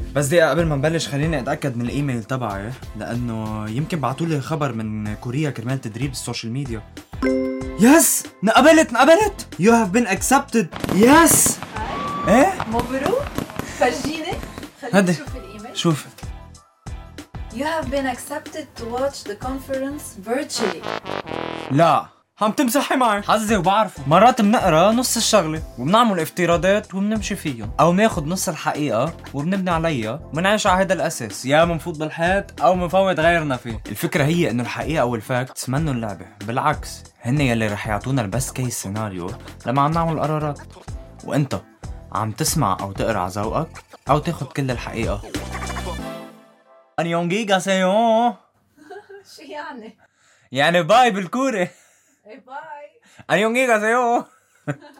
بس دقيقة قبل ما نبلش خليني اتأكد من الايميل تبعي، لأنه يمكن بعتولي خبر من كوريا كرمال تدريب السوشيال ميديا. يس! انقبلت! You have been accepted! يس! ايه؟ مبروك. فرجيني خليني هدي. اشوف الايميل. شوف. You have been accepted to watch the conference virtually. لا عم تمزحي معي. حظي وبعرفه مرات بنقرا نص الشغلة وبنعمل افتراضات وبنمشي فيهم، او بناخد نص الحقيقة وبنبني عليها وبنعيش على هذا الاساس، يا منفوت بالحيط او منفوت غيرنا فيه. الفكرة هي انه الحقيقة والفاكتس منو اللعبة، بالعكس هن يلي رح يعطونا البست كيس سيناريو لما عم نعمل قرارات، وانت عم تسمع او تقرا على ذوقك او تاخد كل الحقيقة. انيونجي غاسيون. شو يعني؟ يعني باي بالكوري. باي. 안녕히 가세요.